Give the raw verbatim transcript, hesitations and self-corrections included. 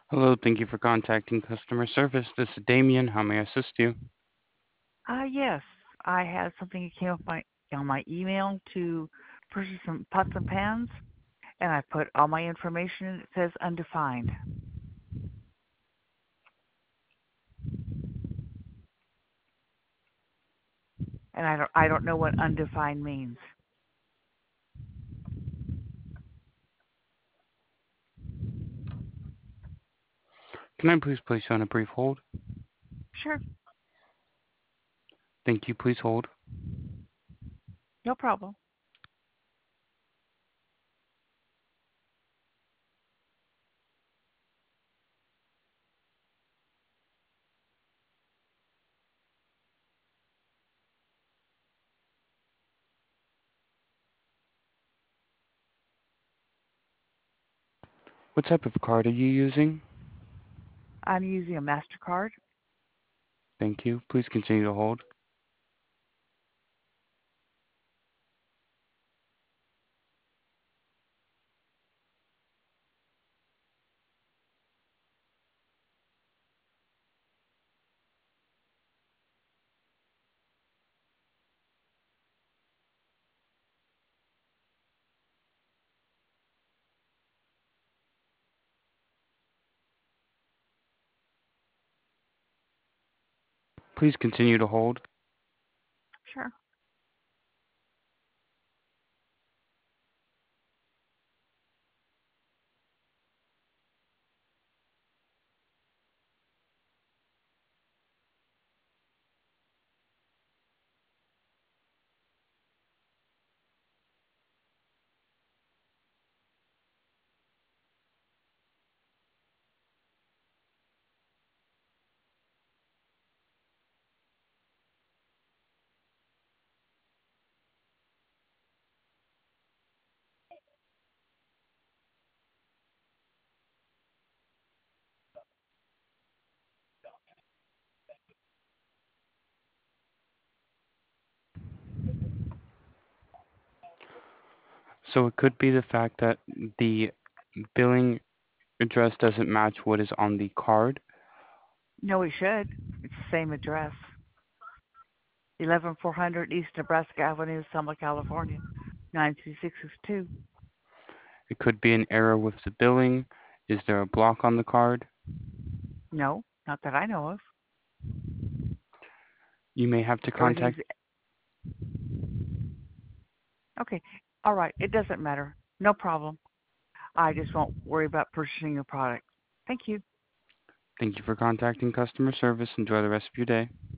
Hello, thank you for contacting customer service. This is Damien. How may I assist you? Uh, yes, I had something that came up my on my email to purchase some pots and pans, and I put all my information in. It says undefined, and I don't I don't know what undefined means. Can I please place you on a brief hold? Sure, Thank you. Please hold. no problem. What type of card are you using? I'm using a Mastercard. Thank you. Please continue to hold. Please continue to hold. Sure. So it could be the fact that the billing address doesn't match what is on the card. No, we should. It's the same address, eleven four hundred East Nebraska Avenue, Selma, California, nine two six six two. It could be an error with the billing. Is there a block on the card? No, not that I know of. You may have to Everything's contact. okay. All right, it doesn't matter. No problem. I just won't worry about purchasing a product. Thank you. Thank you for contacting customer service. Enjoy the rest of your day.